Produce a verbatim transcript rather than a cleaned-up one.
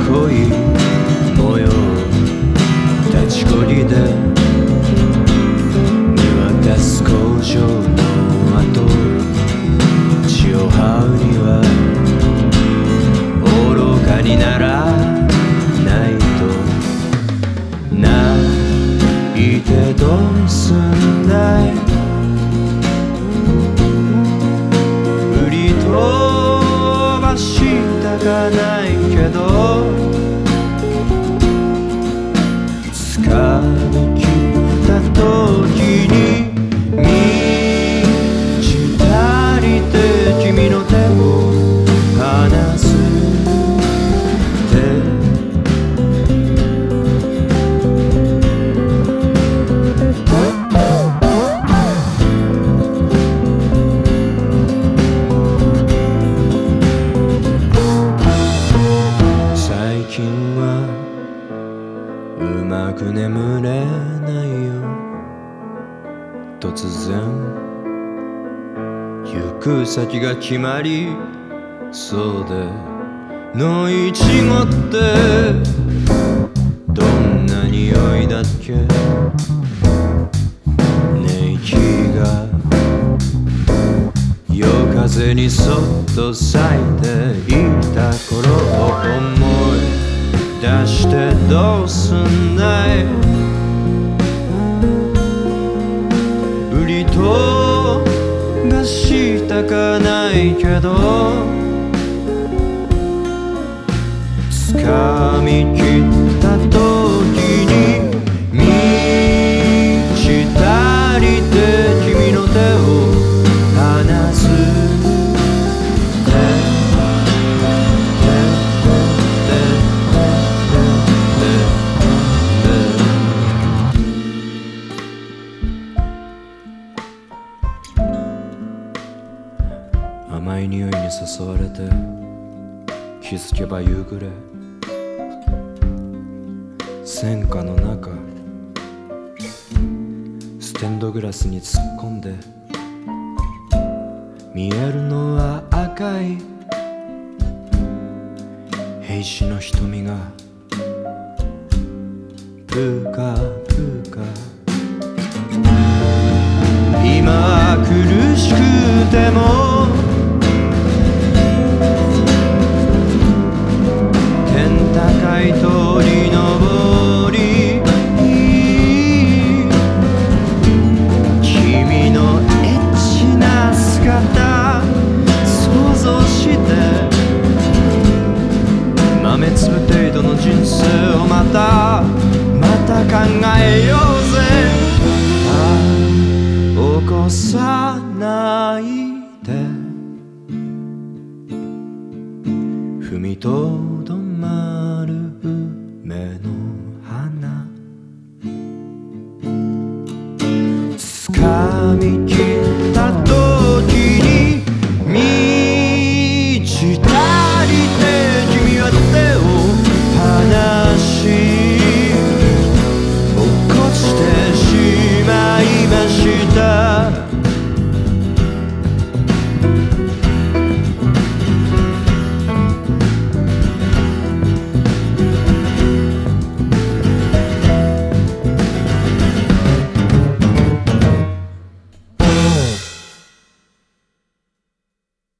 恋模様立ちこりで見渡す工場の跡血を這うには愚かにならないと泣いてどうすんだい振り飛ばしたかないけど掴みきった時に満ち足りて君の手を離す手最近はうまく眠れないよ突然行く先が決まりそうでのいちごってどんな匂いだっけ寝息が夜風にそっと咲いていた頃を思い出してどうすんだい売り飛ばしたかないけど掴みきった時に満ち足りて君の手を離す甘い匂いに誘われて気づけば夕暮れ戦火の中ステンドグラスに突っ込んで見えるのは赤い兵士の瞳がプーカープーカー今は苦しくても天高い通り登り君のエッチな姿想像して豆粒程度の人生をまたまた考えようぜ起こさないで踏みとどま